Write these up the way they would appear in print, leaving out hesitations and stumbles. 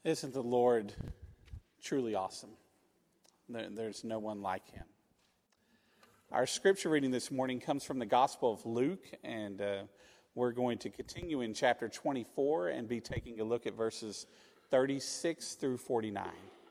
Isn't the Lord truly awesome? There's no one like him. Our scripture reading this morning comes from the Gospel of Luke, and we're going to continue in chapter 24 and be taking a look at verses 36 through 49.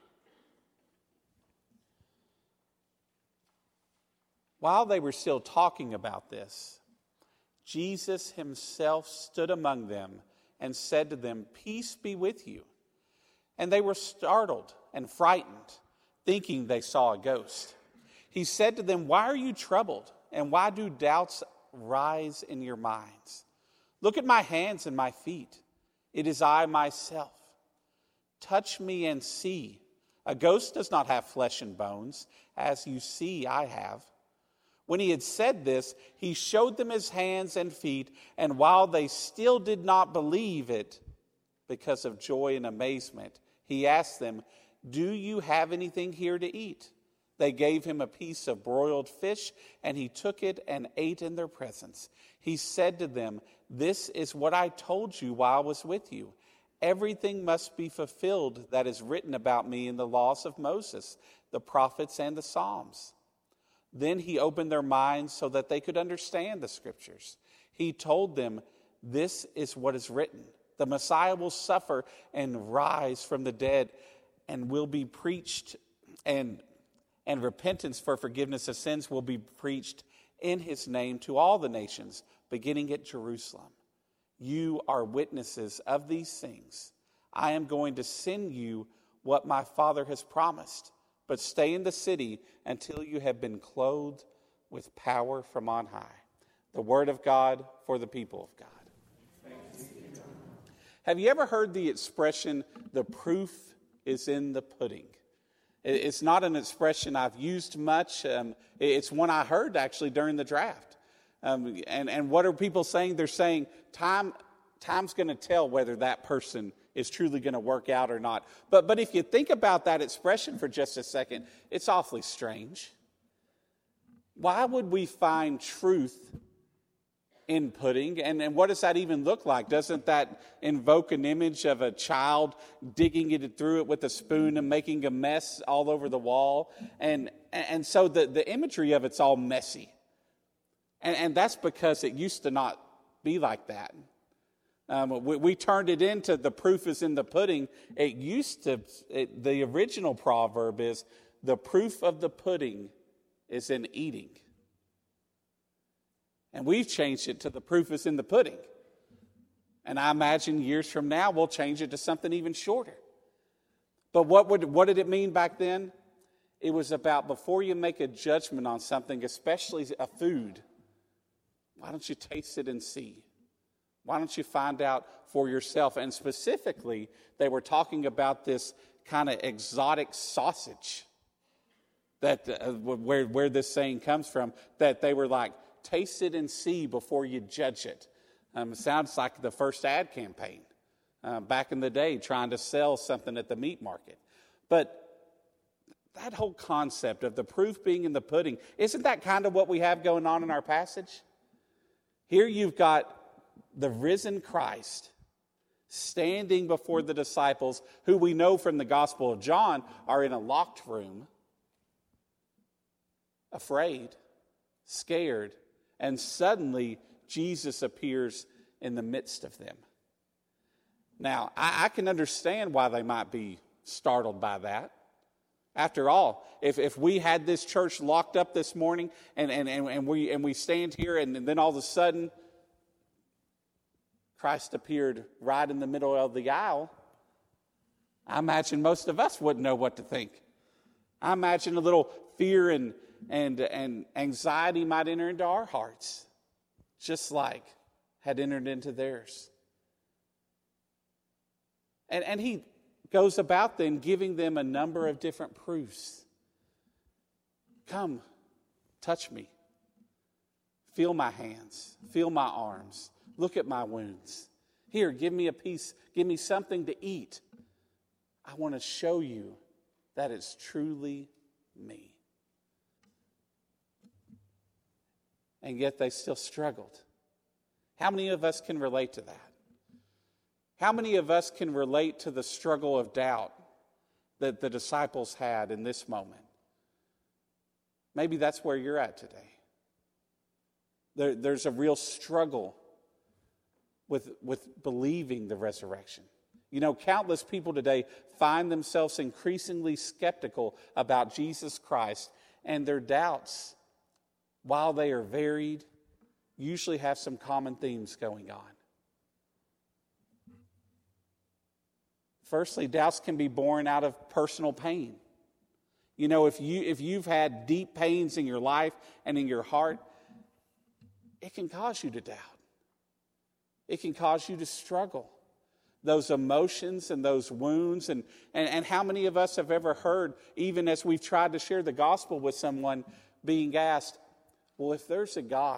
While they were still talking about this, Jesus himself stood among them and said to them, "Peace be with you." And they were startled and frightened, thinking they saw a ghost. He said to them, "Why are you troubled? And why do doubts rise in your minds? Look at my hands and my feet. It is I myself. Touch me and see. A ghost does not have flesh and bones, as you see I have." When he had said this, he showed them his hands and feet, and while they still did not believe it, because of joy and amazement, he asked them, "Do you have anything here to eat?" They gave him a piece of broiled fish, and he took it and ate in their presence. He said to them, "This is what I told you while I was with you. Everything must be fulfilled that is written about me in the laws of Moses, the prophets, and the Psalms." Then he opened their minds so that they could understand the scriptures. He told them, "This is what is written. The Messiah will suffer and rise from the dead, and will be preached, and repentance for forgiveness of sins will be preached in his name to all the nations, beginning at Jerusalem. You are witnesses of these things. I am going to send you what my Father has promised, but stay in the city until you have been clothed with power from on high." The word of God for the people of God. Have you ever heard the expression, "the proof is in the pudding"? It's not an expression I've used much. It's one I heard actually during the draft. And what are people saying? They're saying time's going to tell whether that person is truly going to work out or not. But if you think about that expression for just a second, it's awfully strange. Why would we find truth in pudding? And what does that even look like? Doesn't that invoke an image of a child digging it through it with a spoon and making a mess all over the wall? And so the imagery of it's all messy. And that's because it used to not be like that. We turned it into "the proof is in the pudding." The original proverb is, "The proof of the pudding is in eating." And we've changed it to "the proof is in the pudding." And I imagine years from now we'll change it to something even shorter. But what did it mean back then? It was about, before you make a judgment on something, especially a food, why don't you taste it and see? Why don't you find out for yourself? And specifically, they were talking about this kind of exotic sausage, that where this saying comes from, that they were like, "Taste it and see before you judge it." It sounds like the first ad campaign back in the day, trying to sell something at the meat market. But that whole concept of the proof being in the pudding, isn't that kind of what we have going on in our passage? Here you've got the risen Christ standing before the disciples, who we know from the Gospel of John are in a locked room, afraid, scared, and suddenly Jesus appears in the midst of them. Now, I can understand why they might be startled by that. After all, if we had this church locked up this morning and we stand here and then all of a sudden Christ appeared right in the middle of the aisle, I imagine most of us wouldn't know what to think. I imagine a little fear and anxiety might enter into our hearts, just like had entered into theirs. And he goes about then giving them a number of different proofs. Come, touch me. Feel my hands. Feel my arms. Look at my wounds. Here, give me a piece. Give me something to eat. I want to show you that it's truly me. And yet they still struggled. How many of us can relate to that? How many of us can relate to the struggle of doubt that the disciples had in this moment? Maybe that's where you're at today. There's a real struggle with believing the resurrection. You know, countless people today find themselves increasingly skeptical about Jesus Christ, and their doubts, while they are varied, usually have some common themes going on. Firstly, doubts can be born out of personal pain. You know, if you've had deep pains in your life and in your heart, it can cause you to doubt. It can cause you to struggle. Those emotions and those wounds, and how many of us have ever heard, even as we've tried to share the gospel with someone, being asked, well, if there's a God,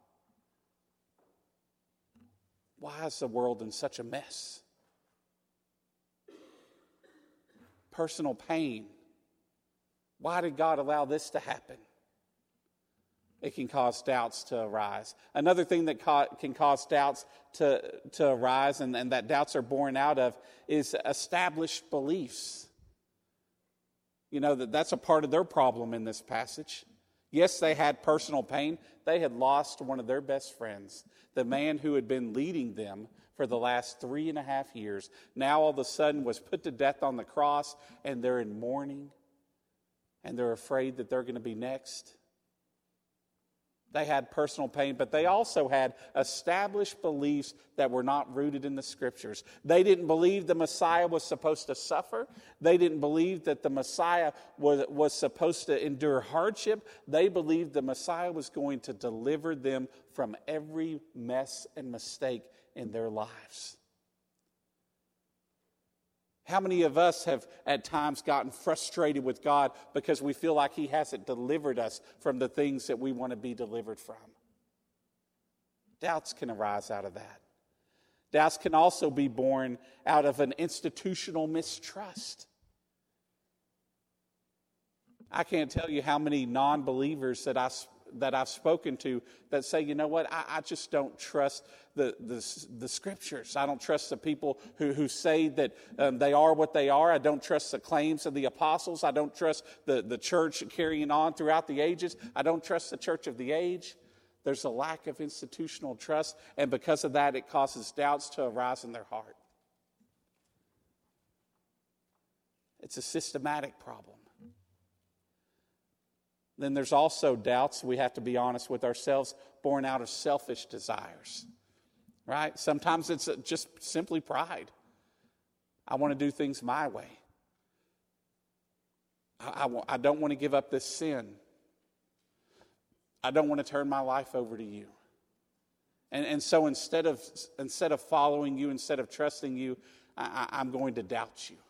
why is the world in such a mess? Personal pain. Why did God allow this to happen? It can cause doubts to arise. Another thing that can cause doubts to arise, and that doubts are born out of, is established beliefs. You know, that's a part of their problem in this passage. Yes, they had personal pain. They had lost one of their best friends, the man who had been leading them for the last 3.5 years. Now all of a sudden was put to death on the cross, and they're in mourning, and they're afraid that they're going to be next. They had personal pain, but they also had established beliefs that were not rooted in the Scriptures. They didn't believe the Messiah was supposed to suffer. They didn't believe that the Messiah was supposed to endure hardship. They believed the Messiah was going to deliver them from every mess and mistake in their lives. How many of us have at times gotten frustrated with God because we feel like He hasn't delivered us from the things that we want to be delivered from? Doubts can arise out of that. Doubts can also be born out of an institutional mistrust. I can't tell you how many non-believers that I've spoken to that say, you know what, I just don't trust the Scriptures. I don't trust the people who say that they are what they are. I don't trust the claims of the apostles. I don't trust the church carrying on throughout the ages. I don't trust the church of the age. There's a lack of institutional trust, and because of that, it causes doubts to arise in their heart. It's a systematic problem. Then there's also doubts, we have to be honest with ourselves, born out of selfish desires, right? Sometimes it's just simply pride. I want to do things my way. I don't want to give up this sin. I don't want to turn my life over to you. And so instead of following you, instead of trusting you, I'm going to doubt you.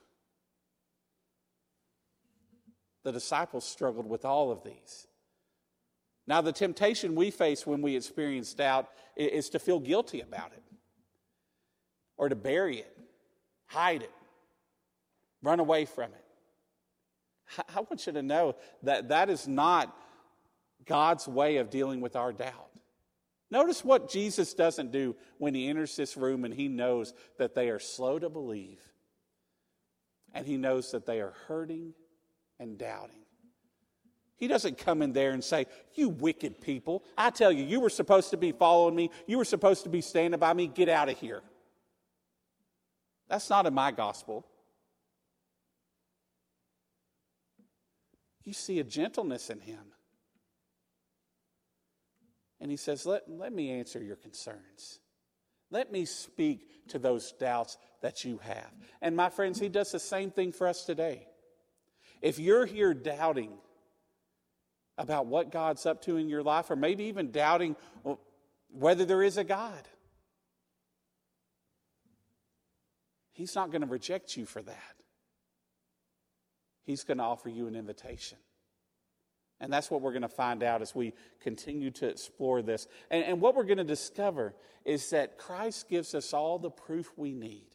The disciples struggled with all of these. Now, the temptation we face when we experience doubt is to feel guilty about it, or to bury it, hide it, run away from it. I want you to know that that is not God's way of dealing with our doubt. Notice what Jesus doesn't do when He enters this room and He knows that they are slow to believe, and He knows that they are hurting and doubting. He doesn't come in there and say, you wicked people, I tell you, you were supposed to be following me. You were supposed to be standing by me. Get out of here. That's not in my gospel. You see a gentleness in Him. And He says, let me answer your concerns. Let me speak to those doubts that you have. And my friends, He does the same thing for us today. If you're here doubting about what God's up to in your life, or maybe even doubting whether there is a God, He's not going to reject you for that. He's going to offer you an invitation. And that's what we're going to find out as we continue to explore this. And what we're going to discover is that Christ gives us all the proof we need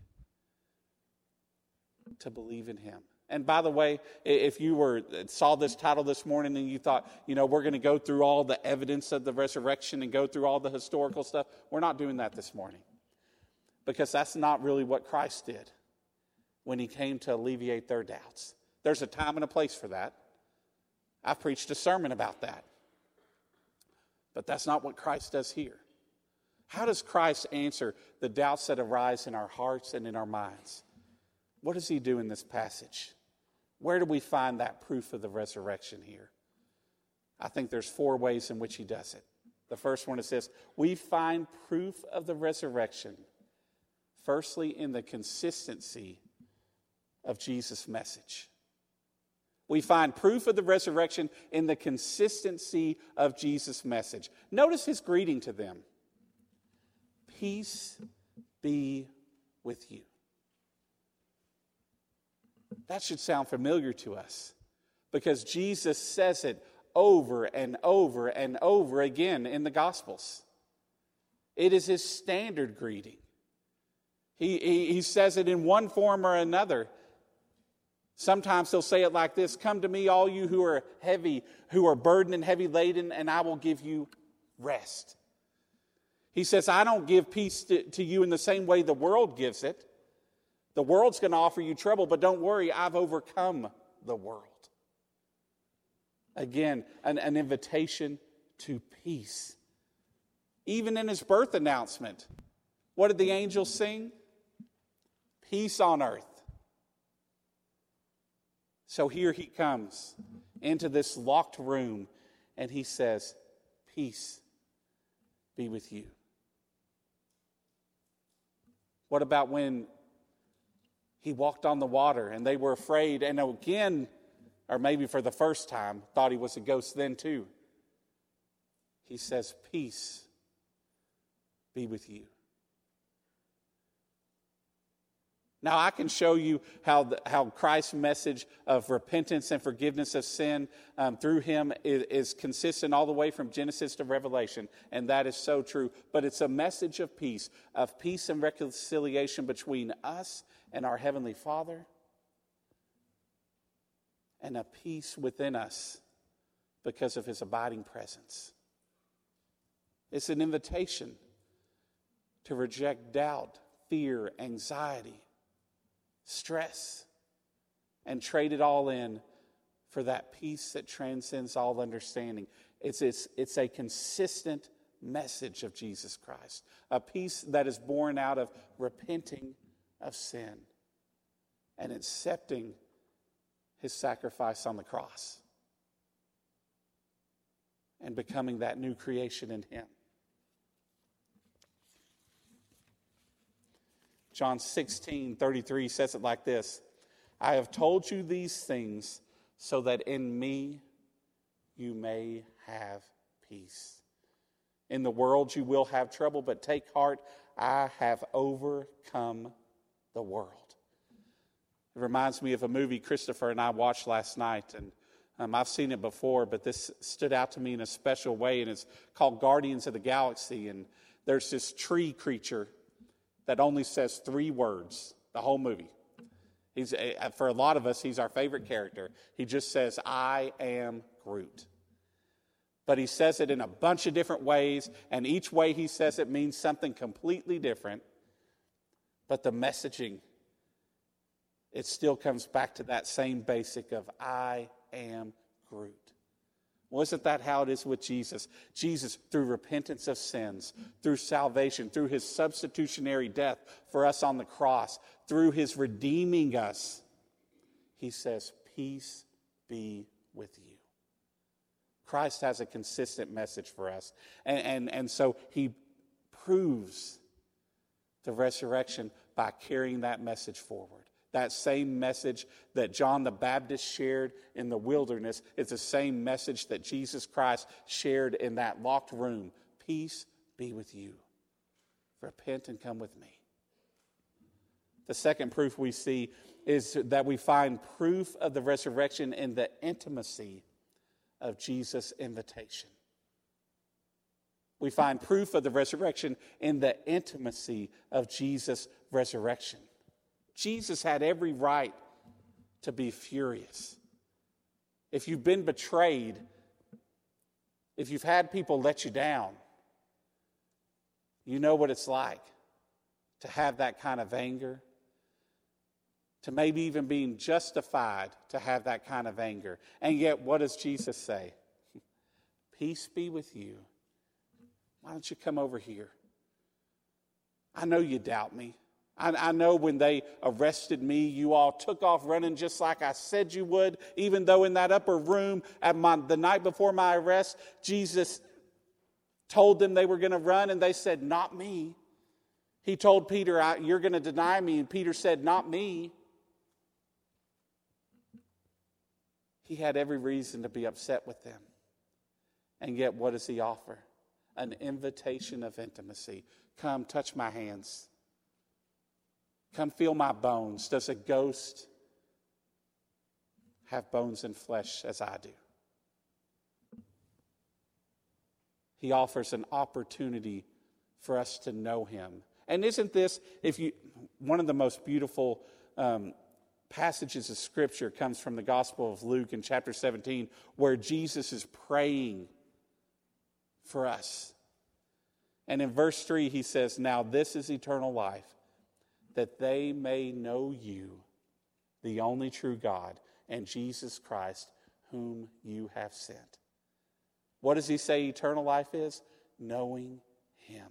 to believe in Him. And by the way, if you saw this title this morning and you thought, we're going to go through all the evidence of the resurrection and go through all the historical stuff, we're not doing that this morning. because that's not really what Christ did when he came to alleviate their doubts. There's a time and a place for that. I've preached a sermon about that. But that's not what Christ does here. How does Christ answer the doubts that arise in our hearts and in our minds? What does he do in this passage? Where do we find that proof of the resurrection here? I think there's 4 ways in which he does it. The first one is this: we find proof of the resurrection, firstly, in the consistency of Jesus' message. We find proof of the resurrection in the consistency of Jesus' message. Notice his greeting to them. Peace be with you. That should sound familiar to us because Jesus says it over and over and over again in the Gospels. It is his standard greeting. He says it in one form or another. Sometimes he'll say it like this: come to me, all you who are heavy, who are burdened and heavy laden, and I will give you rest. He says, I don't give peace to you in the same way the world gives it. The world's going to offer you trouble, but don't worry, I've overcome the world. Again, an invitation to peace. Even in his birth announcement, what did the angels sing? Peace on earth. So here he comes into this locked room and he says, peace be with you. What about when he walked on the water and they were afraid and again, or maybe for the first time, thought he was a ghost then too? He says, peace be with you. Now, I can show you how Christ's message of repentance and forgiveness of sin through him is consistent all the way from Genesis to Revelation, and that is so true. But it's a message of peace and reconciliation between us and our Heavenly Father, and a peace within us because of his abiding presence. It's an invitation to reject doubt, fear, anxiety, stress, and trade it all in for that peace that transcends all understanding. It's a consistent message of Jesus Christ, a peace that is born out of repenting of sin and accepting his sacrifice on the cross and becoming that new creation in him. John 16:33 says it like this: I have told you these things so that in me you may have peace. In the world you will have trouble, but take heart, I have overcome the world. It reminds me of a movie Christopher and I watched last night, and I've seen it before, but this stood out to me in a special way, and it's called Guardians of the Galaxy, and there's this tree creature that only says 3 words the whole movie. For a lot of us, he's our favorite character. He just says, I am Groot. But he says it in a bunch of different ways, and each way he says it means something completely different. But the messaging, it still comes back to that same basic of I am Groot. Well, isn't that how it is with Jesus? Jesus, through repentance of sins, through salvation, through his substitutionary death for us on the cross, through his redeeming us, he says, peace be with you. Christ has a consistent message for us. And so he proves the resurrection by carrying that message forward. That same message that John the Baptist shared in the wilderness is the same message that Jesus Christ shared in that locked room. Peace be with you. Repent and come with me. The second proof we see is that we find proof of the resurrection in the intimacy of Jesus' invitation. We find proof of the resurrection in the intimacy of Jesus' resurrection. Jesus had every right to be furious. If you've been betrayed, if you've had people let you down, you know what it's like to have that kind of anger, to maybe even being justified to have that kind of anger. And yet, what does Jesus say? Peace be with you. Why don't you come over here? I know you doubt me. I know when they arrested me, you all took off running just like I said you would, even though in that upper room the night before my arrest, Jesus told them they were going to run, and they said, not me. He told Peter, you're going to deny me, and Peter said, not me. He had every reason to be upset with them. And yet, what does he offer? An invitation of intimacy. Come, touch my hands. Come feel my bones. Does a ghost have bones and flesh as I do? He offers an opportunity for us to know him. And isn't this, one of the most beautiful passages of Scripture comes from the Gospel of Luke in chapter 17, where Jesus is praying for us. And in verse 3, he says, now this is eternal life, that they may know you, the only true God, and Jesus Christ, whom you have sent. What does he say eternal life is? Knowing him.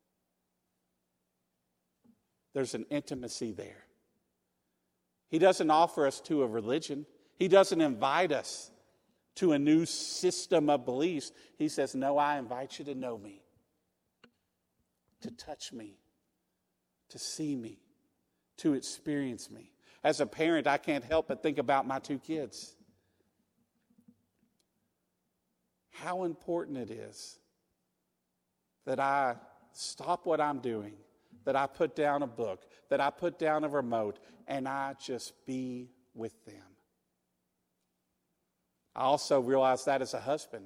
There's an intimacy there. He doesn't offer us to a religion. He doesn't invite us to a new system of beliefs. He says, no, I invite you to know me, to touch me, to see me, to experience me. As a parent, I can't help but think about my 2 kids. How important it is that I stop what I'm doing, that I put down a book, that I put down a remote, and I just be with them. I also realize that as a husband.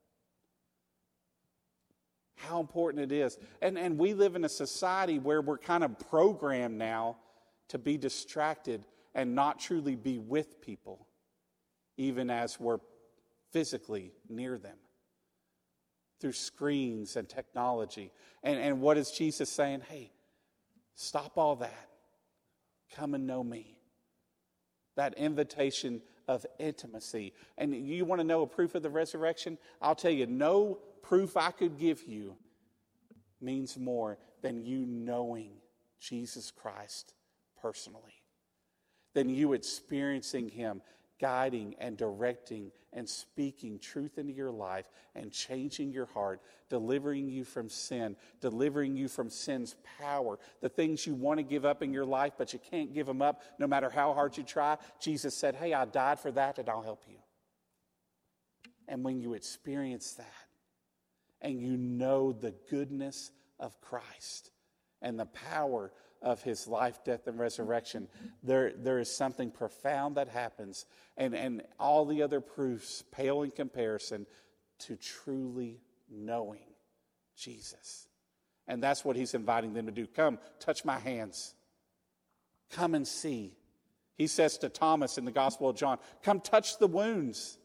How important it is. And we live in a society where we're kind of programmed now to be distracted and not truly be with people, even as we're physically near them, through screens and technology. And what is Jesus saying? Hey, stop all that. Come and know me. That invitation of intimacy. And you want to know a proof of the resurrection? I'll tell you, no proof I could give you means more than you knowing Jesus Christ personally, than you experiencing him guiding and directing and speaking truth into your life and changing your heart, delivering you from sin, delivering you from sin's power, the things you want to give up in your life, but you can't give them up no matter how hard you try. Jesus said, hey, I died for that and I'll help you. And when you experience that and you know the goodness of Christ and the power of his life, death, and resurrection, there is something profound that happens, and all the other proofs pale in comparison to truly knowing Jesus. And that's what he's inviting them to do. Come, touch my hands. Come and see. He says to Thomas in the Gospel of John, come touch the wounds.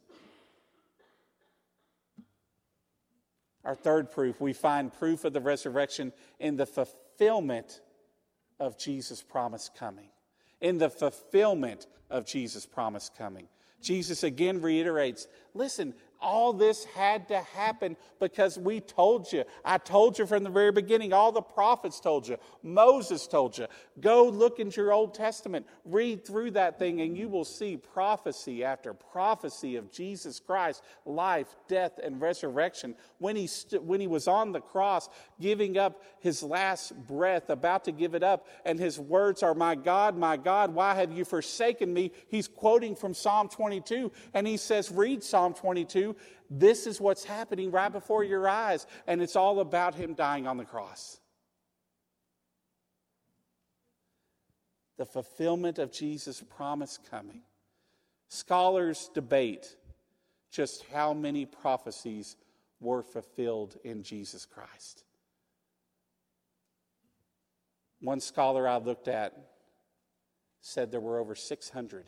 Our third proof, we find proof of the resurrection in the fulfillment of Jesus' promise coming. In the fulfillment of Jesus' promise coming. Jesus again reiterates, listen, all this had to happen because we told you. I told you from the very beginning. All the prophets told you. Moses told you. Go look into your Old Testament. Read through that thing and you will see prophecy after prophecy of Jesus Christ, life, death, and resurrection. When he was on the cross, giving up his last breath, about to give it up, and his words are, my God, why have you forsaken me? He's quoting from Psalm 22, and he says, read Psalm 22. This is what's happening right before your eyes, and it's all about him dying on the cross. The fulfillment of Jesus' promise coming. Scholars debate just how many prophecies were fulfilled in Jesus Christ. One scholar I looked at said there were over 600.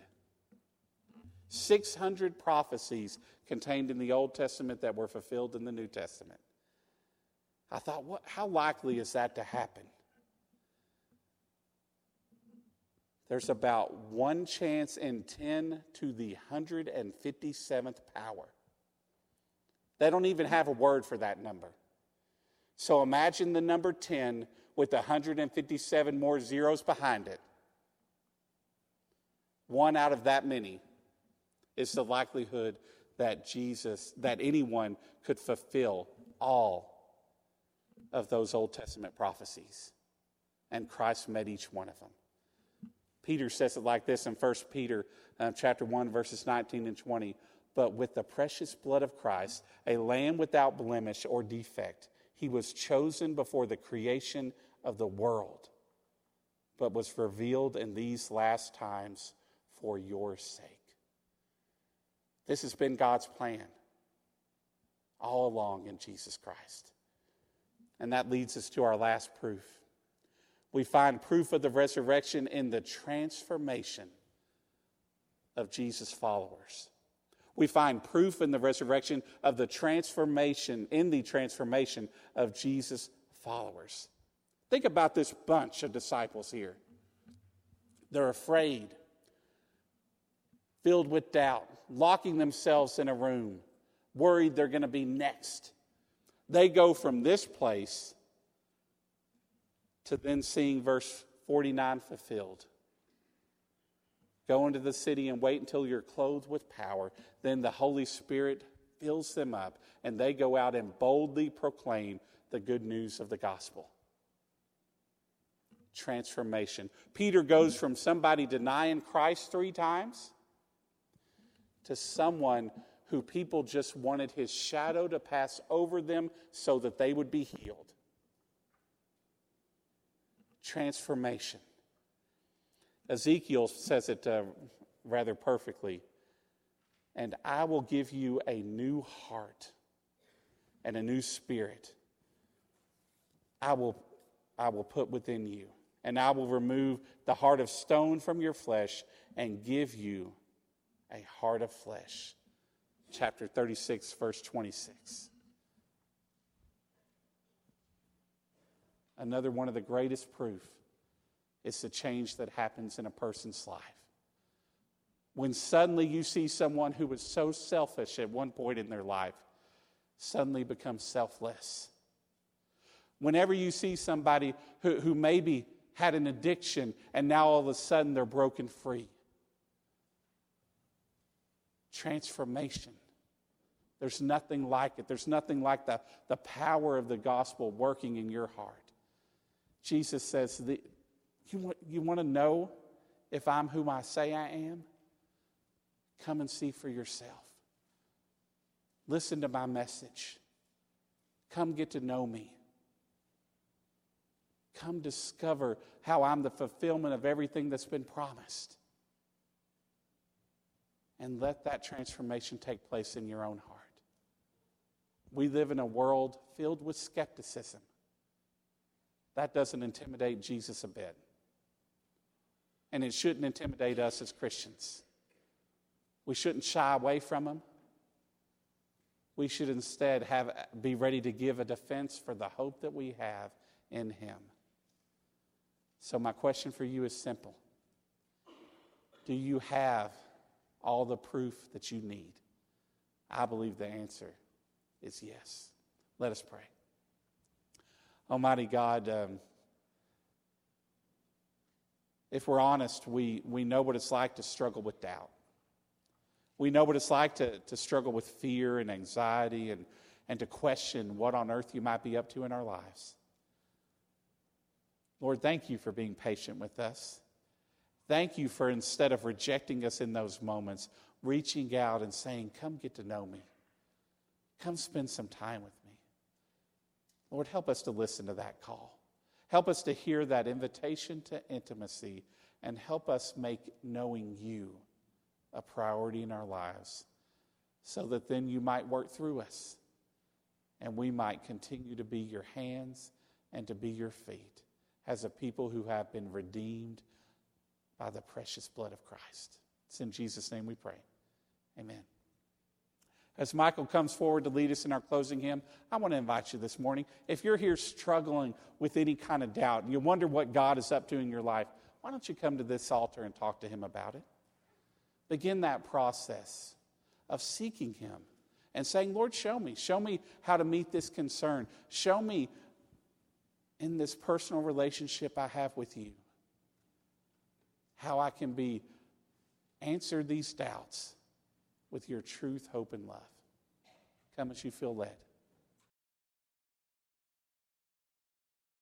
600 prophecies contained in the Old Testament that were fulfilled in the New Testament. I thought, how likely is that to happen? there's about 1 chance in 10 to the 157th power. They don't even have a word for that number. So imagine the number 10 with 157 more zeros behind it. 1 out of that many is the likelihood that anyone could fulfill all of those Old Testament prophecies. And Christ met each one of them. Peter says it like this in 1 Peter chapter 1, verses 19 and 20. But with the precious blood of Christ, a lamb without blemish or defect, he was chosen before the creation of the world, but was revealed in these last times for your sake. This has been God's plan all along in Jesus Christ. And that leads us to our last proof. We find proof of the resurrection in the transformation of Jesus' followers. We find proof in the resurrection of the transformation of Jesus' followers. Think about this bunch of disciples here. They're afraid, filled with doubt, locking themselves in a room, worried they're going to be next. They go from this place to then seeing verse 49 fulfilled. Go into the city and wait until you're clothed with power. Then the Holy Spirit fills them up, and they go out and boldly proclaim the good news of the gospel. Transformation. Peter goes from somebody denying Christ 3 times to someone who people just wanted his shadow to pass over them so that they would be healed. Transformation. Ezekiel says it rather perfectly. And I will give you a new heart and a new spirit. I will put within you. And I will remove the heart of stone from your flesh and give you a heart of flesh. Chapter 36, verse 26. Another one of the greatest proof is the change that happens in a person's life. When suddenly you see someone who was so selfish at one point in their life suddenly become selfless. Whenever you see somebody who maybe had an addiction and now all of a sudden they're broken free. Transformation. There's nothing like it. There's nothing like the power of the gospel working in your heart. Jesus says, you want to know if I'm whom I say I am? Come and see for yourself. Listen to my message. Come get to know me. Come discover how I'm the fulfillment of everything that's been promised. And let that transformation take place in your own heart. We live in a world filled with skepticism. That doesn't intimidate Jesus a bit. And it shouldn't intimidate us as Christians. We shouldn't shy away from him. We should instead be ready to give a defense for the hope that we have in him. So my question for you is simple. Do you have all the proof that you need? I believe the answer is yes. Let us pray. Almighty God, if we're honest, we know what it's like to struggle with doubt. We know what it's like to struggle with fear and anxiety and to question what on earth you might be up to in our lives. Lord, thank you for being patient with us. Thank you for, instead of rejecting us in those moments, reaching out and saying, come get to know me. Come spend some time with me. Lord, help us to listen to that call. Help us to hear that invitation to intimacy, and help us make knowing you a priority in our lives, so that then you might work through us and we might continue to be your hands and to be your feet as a people who have been redeemed by the precious blood of Christ. It's in Jesus' name we pray. Amen. As Michael comes forward to lead us in our closing hymn, I want to invite you this morning. If you're here struggling with any kind of doubt and you wonder what God is up to in your life, why don't you come to this altar and talk to him about it? Begin that process of seeking him and saying, Lord, show me how to meet this concern. Show me in this personal relationship I have with you how I can answer these doubts with your truth, hope, and love. Come as you feel led.